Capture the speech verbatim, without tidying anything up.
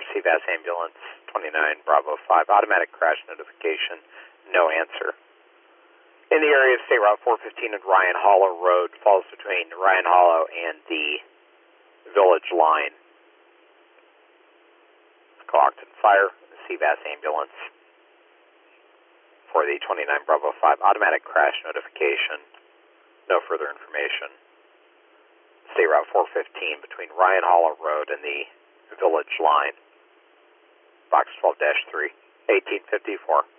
C V A S ambulance, twenty-nine Bravo five, automatic crash notification, no answer. In the area of State Route four fifteen and Ryan Hollow Road, falls between Ryan Hollow and the Village line. Cockton Fire, C V A S ambulance for the twenty-nine Bravo five, automatic crash notification, no further information. State Route four fifteen between Ryan Hollow Road and the Village line. Box twelve dash three, eighteen fifty-four.